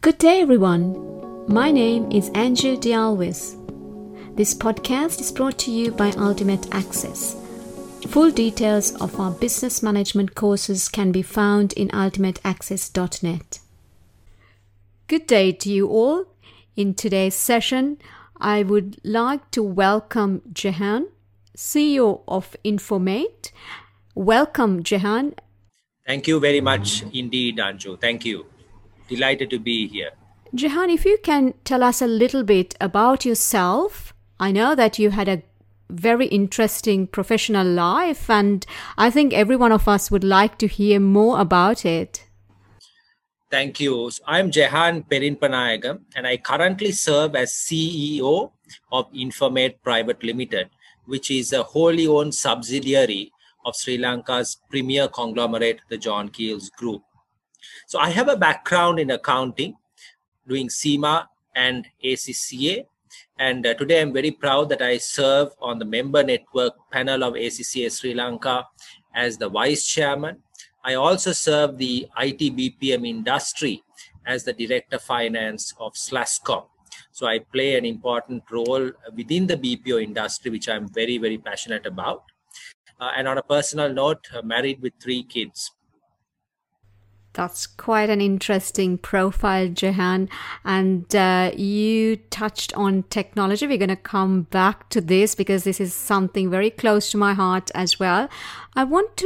Good day, everyone. My name is Anju Dialvis. This podcast is brought to you by Ultimate Access. Full details of our business management courses can be found in ultimateaccess.net. Good day to you all. In today's session, I would like to welcome Jehan, CEO of Informate. Welcome, Jehan. Thank you very much indeed, Anju. Thank you. Delighted to be here. Jehan, if you can tell us a little bit about yourself. I know that you had a very interesting professional life, and I think every one of us would like to hear more about it. Thank you. So I'm Jehan Perinpanayagam, and I currently serve as CEO of Informate Private Limited, which is a wholly owned subsidiary of Sri Lanka's premier conglomerate, the John Keells Group. So I have a background in accounting, doing CIMA and ACCA. And today I'm very proud that I serve on the member network panel of ACCA Sri Lanka as the vice chairman. I also serve the IT BPM industry as the director of finance of Slascom. So I play an important role within the BPO industry, which I'm very, very passionate about. And on a personal note, married with 3 kids. That's quite an interesting profile, Jehan. And you touched on technology. We're going to come back to this because this is something very close to my heart as well. I want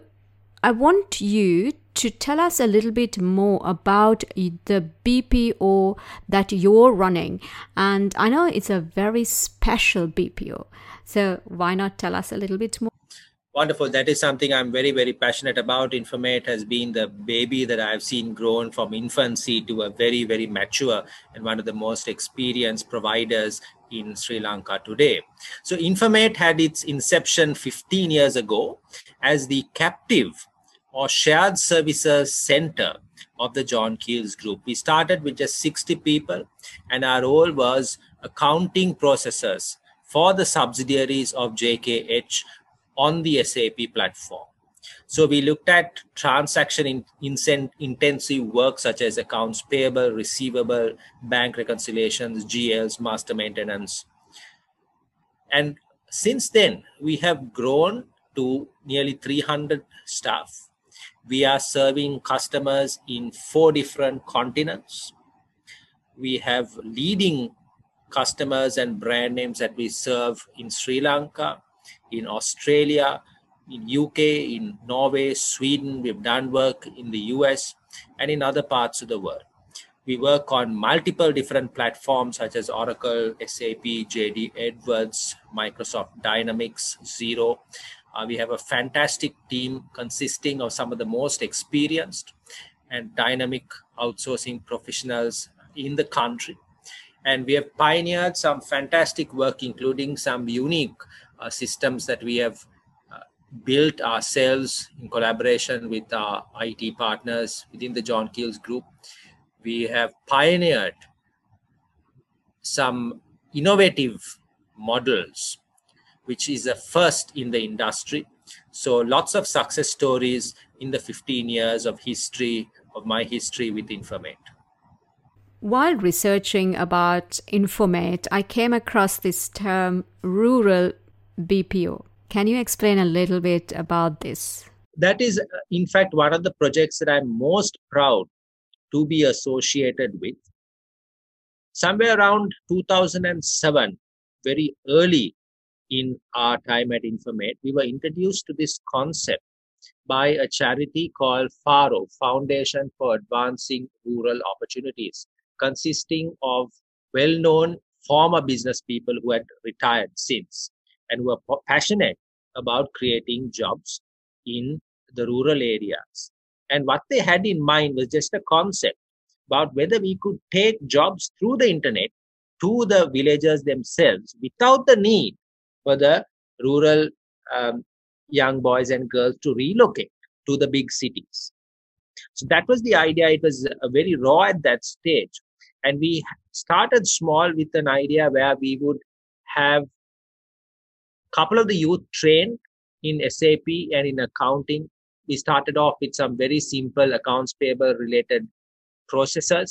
you to tell us a little bit more about the BPO that you're running. And I know it's a very special BPO. So why not tell us a little bit more? Wonderful. That is something I'm very, very passionate about. Informate has been the baby that I've seen grown from infancy to a very, very mature and one of the most experienced providers in Sri Lanka today. So Informate had its inception 15 years ago as the captive or shared services center of the John Keells Group. We started with just 60 people, and our role was accounting processors for the subsidiaries of JKH on the SAP platform. So we looked at transaction intensive work such as accounts payable, receivable, bank reconciliations, GLs, master maintenance. And since then, we have grown to nearly 300 staff. We are serving customers in 4 different continents. We have leading customers and brand names that we serve in Sri Lanka, in Australia, in UK, in Norway, Sweden. We've done work in the US and in other parts of the world. We work on multiple different platforms such as Oracle, SAP, JD Edwards, Microsoft Dynamics, Xero. We have a fantastic team consisting of some of the most experienced and dynamic outsourcing professionals in the country. And we have pioneered some fantastic work, including some unique systems that we have built ourselves in collaboration with our IT partners within the John Keells Group. We have pioneered some innovative models, which is a first in the industry. So lots of success stories in the 15 years of my history with Informate. While researching about Informate, I came across this term rural BPO. Can you explain a little bit about this? That is, in fact, one of the projects that I'm most proud to be associated with. Somewhere around 2007, very early in our time at Informate, we were introduced to this concept by a charity called FARO, Foundation for Advancing Rural Opportunities, consisting of well-known former business people who had retired since and were passionate about creating jobs in the rural areas. And what they had in mind was just a concept about whether we could take jobs through the internet to the villagers themselves without the need for the rural young boys and girls to relocate to the big cities. So that was the idea. It was very raw at that stage. And we started small with an idea where we would have couple of the youth trained in SAP and in accounting. We started off with some very simple accounts payable related processes.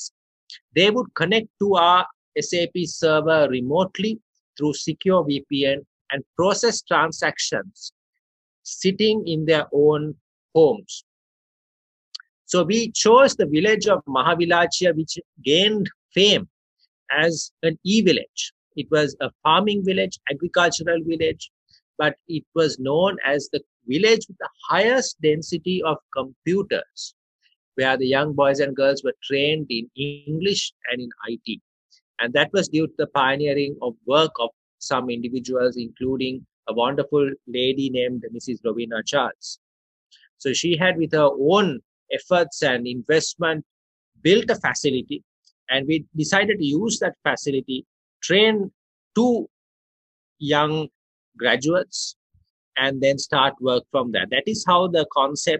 They would connect to our SAP server remotely through secure VPN and process transactions sitting in their own homes. So we chose the village of Mahavilachia, which gained fame as an e-village. It was a farming village, agricultural village, but it was known as the village with the highest density of computers, where the young boys and girls were trained in English and in IT. And that was due to the pioneering of work of some individuals, including a wonderful lady named Mrs. Rowena Charles. So she had, with her own efforts and investment, built a facility, and we decided to use that facility, train 2 young graduates, and then start work from there. That is how the concept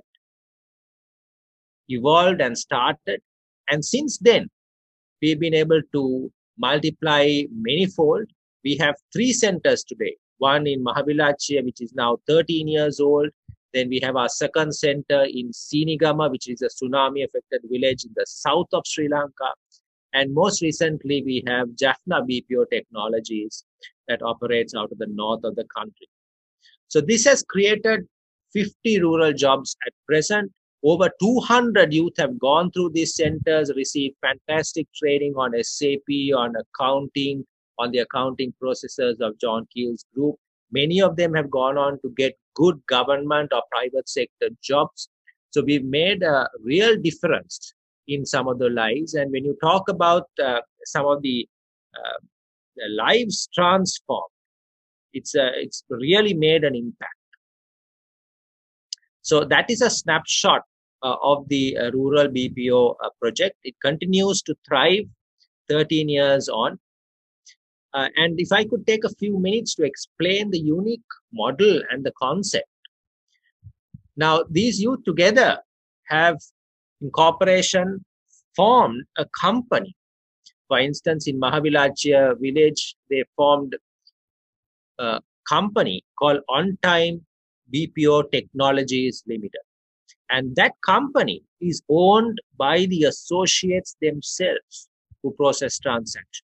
evolved and started. And since then, we've been able to multiply manifold. We have 3 centers today. One in Mahavilachia, which is now 13 years old. Then we have our second center in Sinigama, which is a tsunami-affected village in the south of Sri Lanka. And most recently, we have Jaffna BPO Technologies that operates out of the north of the country. So this has created 50 rural jobs at present. Over 200 youth have gone through these centers, received fantastic training on SAP, on accounting, on the accounting processes of John Keel's group. Many of them have gone on to get good government or private sector jobs. So we've made a real difference in some of the lives. And when you talk about some of the lives transformed, it's really made an impact. So that is a snapshot of the rural BPO project. It continues to thrive 13 years on. And if I could take a few minutes to explain the unique model and the concept. Now, these youth together have, in cooperation, formed a company. For instance, in Mahavilachia village, they formed a company called On Time BPO Technologies Limited. And that company is owned by the associates themselves who process transactions.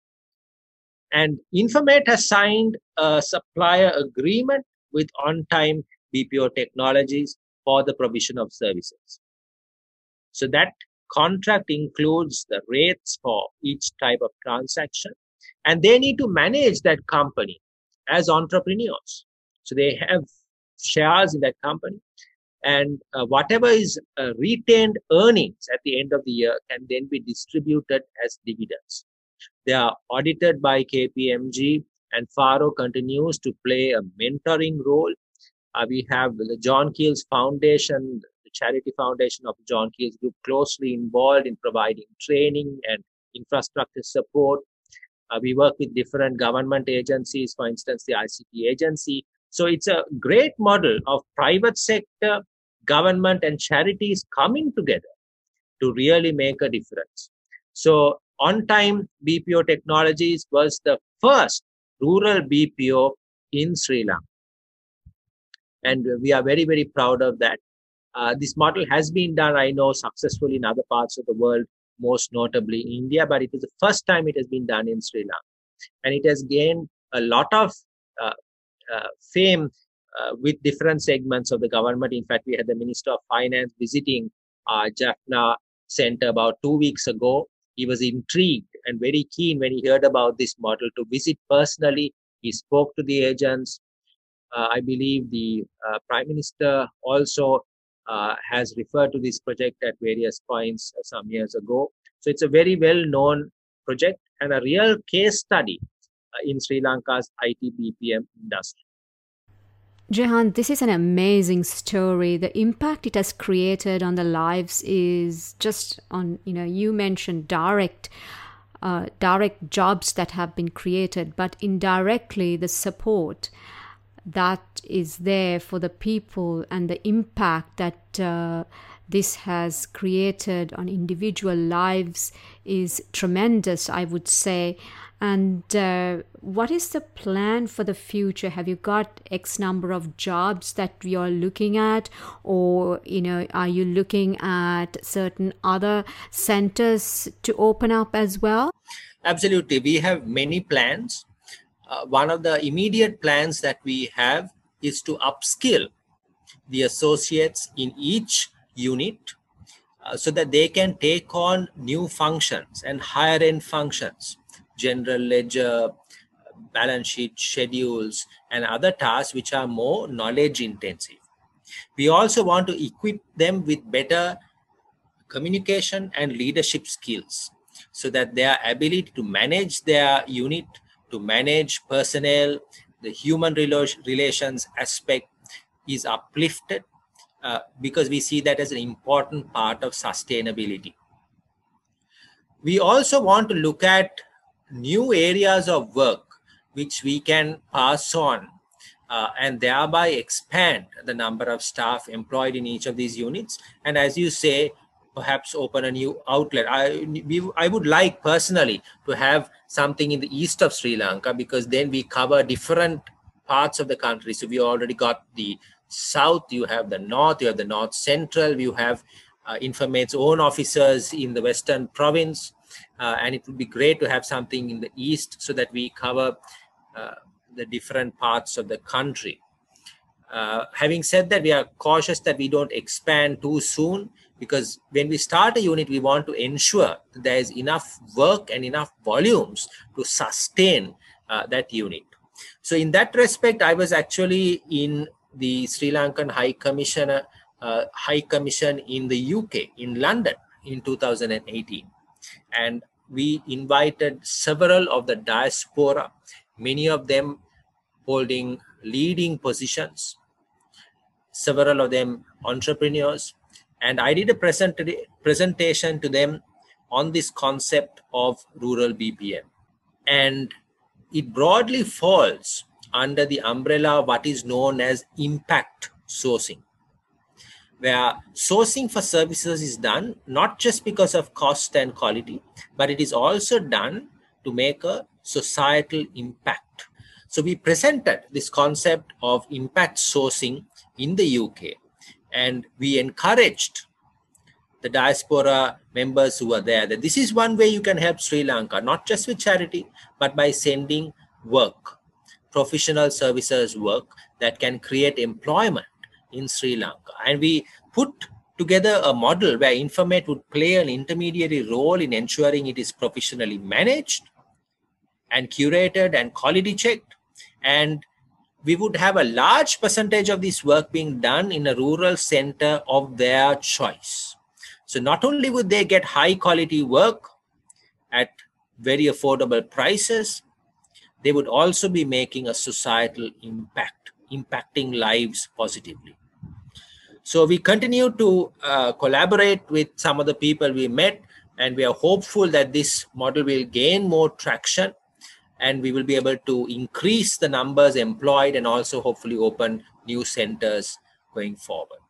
And Informate has signed a supplier agreement with On Time BPO Technologies for the provision of services. So that contract includes the rates for each type of transaction, and they need to manage that company as entrepreneurs. So they have shares in that company, and whatever is retained earnings at the end of the year can then be distributed as dividends. They are audited by KPMG, and Faro continues to play a mentoring role. We have the John Keel's Foundation, the charity foundation of John Keel's Group, closely involved in providing training and infrastructure support. We work with different government agencies, for instance, the ICT agency. So it's a great model of private sector, government, and charities coming together to really make a difference. So On Time BPO Technologies was the first rural BPO in Sri Lanka. And we are very, very proud of that. This model has been done, I know, successfully in other parts of the world, most notably India, but it is the first time it has been done in Sri Lanka. And it has gained a lot of fame with different segments of the government. In fact, we had the Minister of Finance visiting our Jaffna Center about 2 weeks ago. He was intrigued and very keen when he heard about this model to visit personally. He spoke to the agents. I believe the Prime Minister also has referred to this project at various points some years ago. So it's a very well-known project and a real case study in Sri Lanka's IT BPM industry. Jehan, this is an amazing story. The impact it has created on the lives is just on, you mentioned direct jobs that have been created, but indirectly the support that is there for the people and the impact that this has created on individual lives is tremendous, I would say. And what is the plan for the future? Have you got X number of jobs that you're looking at, or are you looking at certain other centers to open up as well? Absolutely. We have many plans. One of the immediate plans that we have is to upskill the associates in each unit so that they can take on new functions and higher end functions, general ledger, balance sheet, schedules, and other tasks which are more knowledge intensive. We also want to equip them with better communication and leadership skills so that their ability to manage their unit, to manage personnel, the human relations aspect is uplifted because we see that as an important part of sustainability. We also want to look at new areas of work which we can pass on and thereby expand the number of staff employed in each of these units. And as you say, perhaps open a new outlet. I would like personally to have something in the east of Sri Lanka, because then we cover different parts of the country. So we already got the south, you have the north, you have the north central, you have Informate's own officers in the western province, and it would be great to have something in the east so that we cover the different parts of the country. Having said that, we are cautious that we don't expand too soon, because when we start a unit, we want to ensure that there is enough work and enough volumes to sustain that unit. So in that respect, I was actually in the Sri Lankan High Commission in the UK, in London, in 2018. And we invited several of the diaspora, many of them holding leading positions, several of them entrepreneurs. And I did a presentation to them on this concept of rural BPM. And it broadly falls under the umbrella of what is known as impact sourcing, where sourcing for services is done not just because of cost and quality, but it is also done to make a societal impact. So we presented this concept of impact sourcing in the UK, and we encouraged the diaspora members who are there that this is one way you can help Sri Lanka, not just with charity, but by sending work, professional services work that can create employment in Sri Lanka. And we put together a model where Informate would play an intermediary role in ensuring it is professionally managed and curated and quality checked. And we would have a large percentage of this work being done in a rural center of their choice. So not only would they get high quality work at very affordable prices, they would also be making a societal impact, impacting lives positively. So we continue to collaborate with some of the people we met, and we are hopeful that this model will gain more traction, and we will be able to increase the numbers employed and also hopefully open new centers going forward.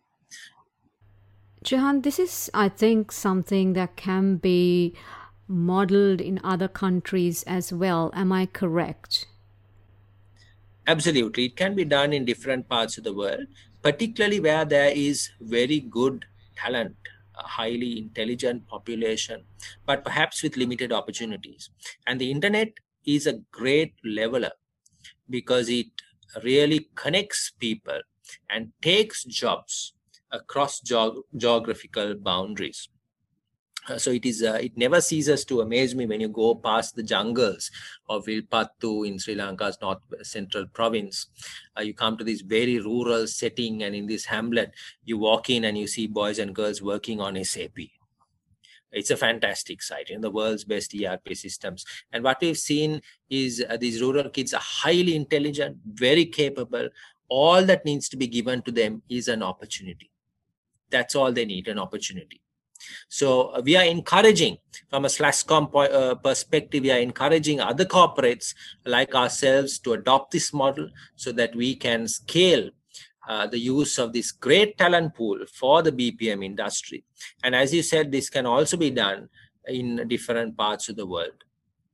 Jahan, this is, I think, something that can be modeled in other countries as well. Am I correct? Absolutely. It can be done in different parts of the world, particularly where there is very good talent, a highly intelligent population, but perhaps with limited opportunities. And the internet is a great leveler because it really connects people and takes jobs across geographical boundaries. So it never ceases to amaze me when you go past the jungles of Vilpattu in Sri Lanka's north central province. You come to this very rural setting, and in this hamlet, you walk in and you see boys and girls working on SAP. It's a fantastic sight in the world's best ERP systems. And what we've seen is these rural kids are highly intelligent, very capable. All that needs to be given to them is an opportunity. That's all they need, an opportunity. So we are encouraging, from a SLASCOM perspective, we are encouraging other corporates like ourselves to adopt this model so that we can scale the use of this great talent pool for the BPM industry. And as you said, this can also be done in different parts of the world.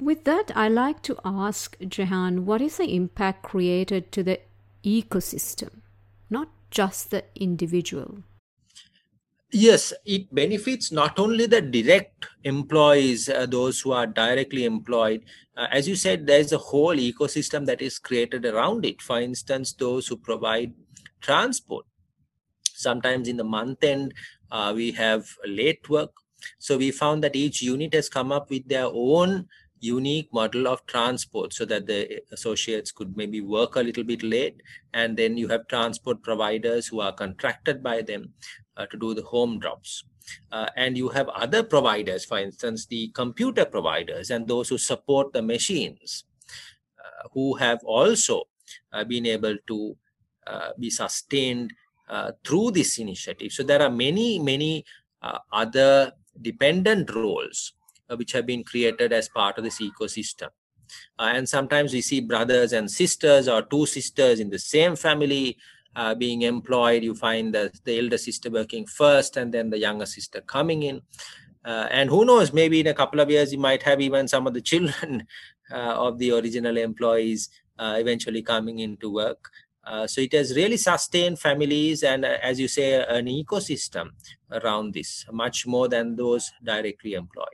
With that, I like to ask Jehan, what is the impact created to the ecosystem, not just the individual? Yes, it benefits not only the direct employees, those who are directly employed. As you said, there's a whole ecosystem that is created around it. For instance, those who provide transport. Sometimes in the month end, we have late work. So we found that each unit has come up with their own unique model of transport so that the associates could maybe work a little bit late. And then you have transport providers who are contracted by them to do the home drops. And you have other providers, for instance, the computer providers and those who support the machines, who have also been able to be sustained through this initiative. So there are many other dependent roles which have been created as part of this ecosystem. And sometimes we see brothers and sisters or two sisters in the same family being employed. You find the elder sister working first and then the younger sister coming in. And who knows, maybe in a couple of years, you might have even some of the children of the original employees eventually coming into work. So it has really sustained families and, as you say, an ecosystem around this, much more than those directly employed.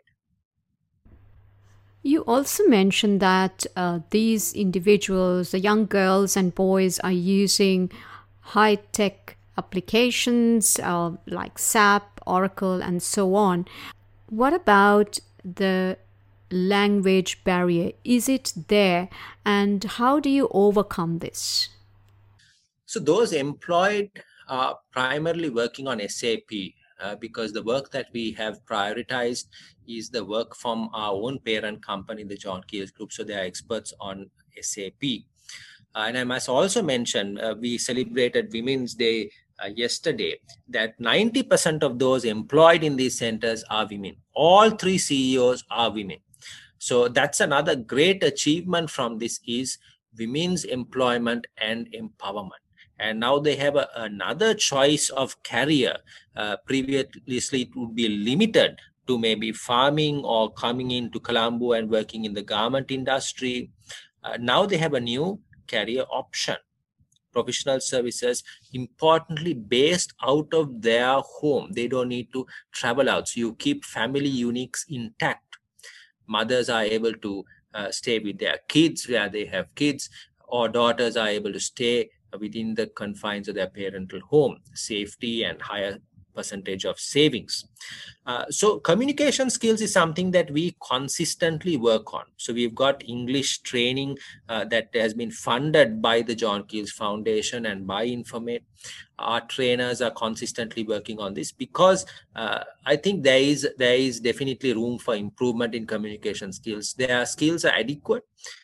You also mentioned that these individuals, the young girls and boys, are using high-tech applications like SAP, Oracle, and so on. What about the language barrier? Is it there? And how do you overcome this? So those employed are primarily working on SAP because the work that we have prioritized is the work from our own parent company, the John Keells Group. So they are experts on SAP. And I must also mention, we celebrated Women's Day yesterday, that 90% of those employed in these centers are women. All 3 CEOs are women. So that's another great achievement from this is women's employment and empowerment. And now they have another choice of career. Previously, it would be limited to maybe farming or coming into Colombo and working in the garment industry. Now they have a new career option. Professional services, importantly based out of their home. They don't need to travel out. So you keep family uniques intact. Mothers are able to stay with their kids where they have kids, or daughters are able to stay within the confines of their parental home. Safety and higher percentage of savings. So communication skills is something that we consistently work on. So we've got English training that has been funded by the John Keells Foundation and by Informate. Our trainers are consistently working on this because I think there is definitely room for improvement in communication skills. Their skills are adequate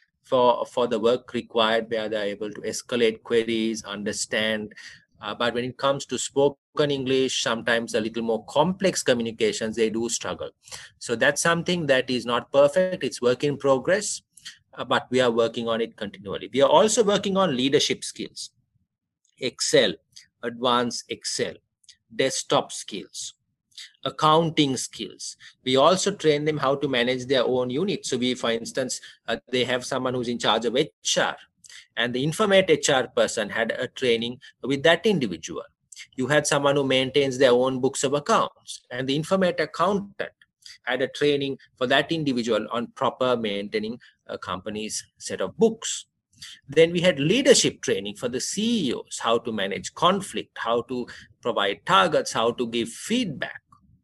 for the work required, where they're able to escalate queries, understand. But when it comes to spoken English, sometimes a little more complex communications, they do struggle. So that's something that is not perfect. It's work in progress, but we are working on it continually. We are also working on leadership skills, Excel, advanced Excel, desktop skills, accounting skills. We also train them how to manage their own unit. So we, for instance, they have someone who's in charge of HR, and the Informate HR person had a training with that individual. You had someone who maintains their own books of accounts, and the Informate accountant had a training for that individual on proper maintaining a company's set of books. Then we had leadership training for the CEOs, how to manage conflict, how to provide targets, how to give feedback.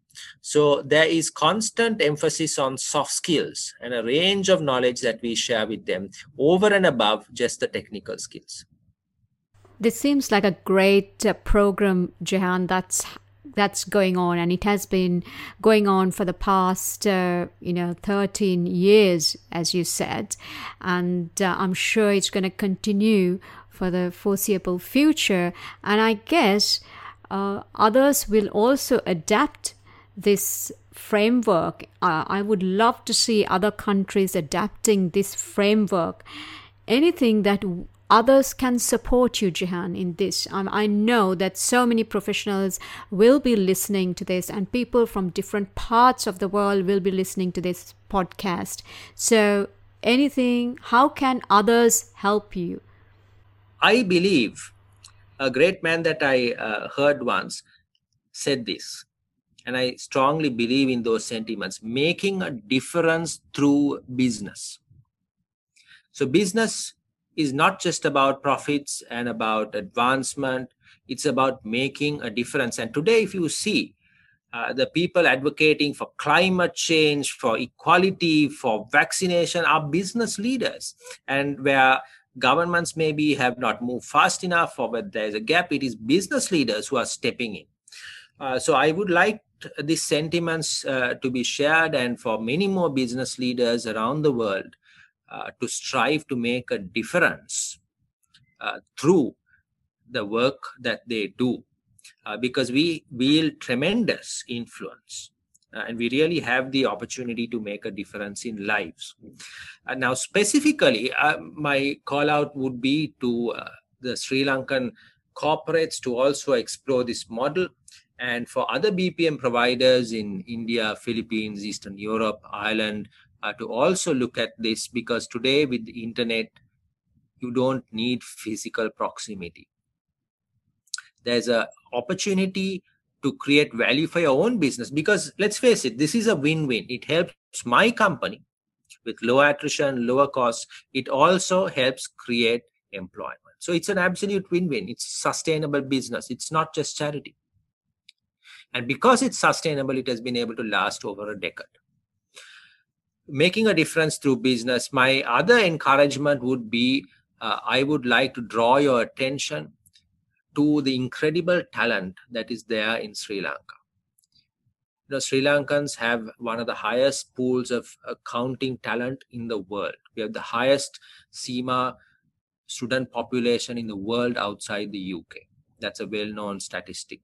So there is constant emphasis on soft skills and a range of knowledge that we share with them over and above just the technical skills. This seems like a great program, Jehan, that's going on, and it has been going on for the past 13 years, as you said, and I'm sure it's going to continue for the foreseeable future. And I guess others will also adapt this framework. I would love to see other countries adapting this framework. Anything that others can support you, Jehan, in this? I know that so many professionals will be listening to this, and people from different parts of the world will be listening to this podcast. So how can others help you? I believe a great man that I heard once said this, and I strongly believe in those sentiments: making a difference through business. So business is not just about profits and about advancement. It's about making a difference. And today, if you see the people advocating for climate change, for equality, for vaccination are business leaders. And where governments maybe have not moved fast enough, or where there's a gap, it is business leaders who are stepping in. So I would like these sentiments to be shared, and for many more business leaders around the world to strive to make a difference through the work that they do, because we wield tremendous influence and we really have the opportunity to make a difference in lives. Now, specifically, my call out would be to the Sri Lankan corporates to also explore this model, and for other BPM providers in India, Philippines, Eastern Europe, Ireland, to also look at this, because today with the internet, you don't need physical proximity. There's an opportunity to create value for your own business, because let's face it, this is a win-win. It helps my company with lower attrition, lower costs. It also helps create employment. So it's an absolute win-win. It's sustainable business. It's not just charity. And because it's sustainable, it has been able to last over a decade. Making a difference through business. My other encouragement would be, I would like to draw your attention to the incredible talent that is there in Sri Lanka. Sri Lankans have one of the highest pools of accounting talent in the world. We have the highest CIMA student population in the world outside the UK. That's a well-known statistic.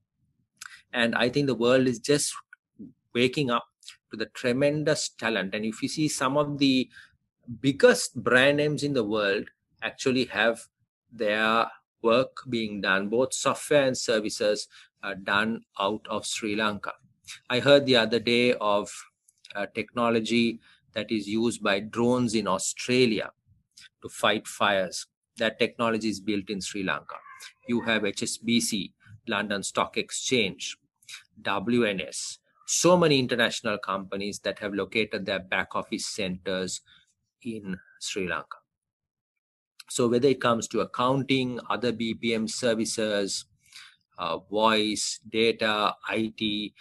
And I think the world is just waking up to the tremendous talent. And if you see, some of the biggest brand names in the world actually have their work being done, both software and services are done out of Sri Lanka. I heard the other day of technology that is used by drones in Australia to fight fires. That technology is built in Sri Lanka. You have HSBC, London Stock Exchange, WNS, so many international companies that have located their back office centers in Sri Lanka. So whether it comes to accounting, other BPM services, voice, data, IT,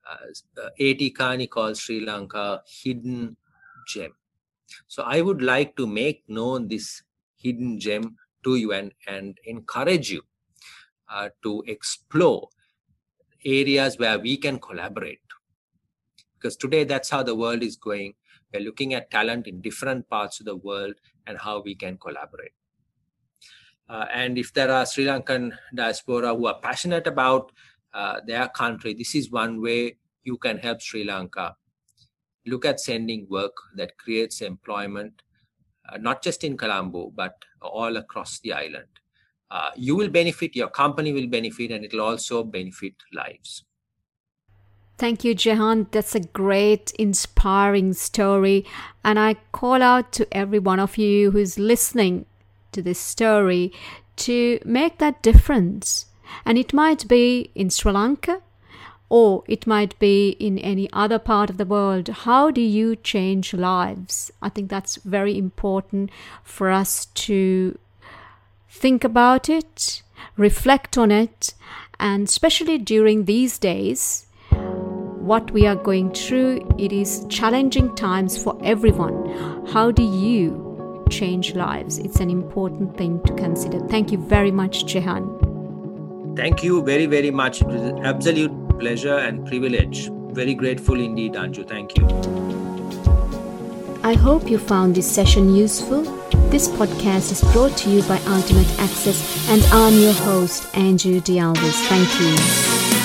AT Kearney calls Sri Lanka hidden gem. So I would like to make known this hidden gem to you and encourage you to explore areas where we can collaborate. Because today that's how the world is going. We're looking at talent in different parts of the world and how we can collaborate. And if there are Sri Lankan diaspora who are passionate about their country, this is one way you can help Sri Lanka. Look at sending work that creates employment, not just in Colombo, but all across the island. You will benefit, your company will benefit, and it will also benefit lives. Thank you, Jehan. That's a great, inspiring story. And I call out to every one of you who's listening to this story to make that difference. And it might be in Sri Lanka, or it might be in any other part of the world. How do you change lives? I think that's very important for us to think about it, reflect on it, and especially during these days, what we are going through, it is challenging times for everyone. How do you change lives? It's an important thing to consider. Thank you very much, Jehan. Thank you very, very much. It was an absolute pleasure and privilege. Very grateful indeed, Anju. Thank you. I hope you found this session useful. This podcast is brought to you by Ultimate Access, and I'm your host, Anju D'Alvis. Thank you.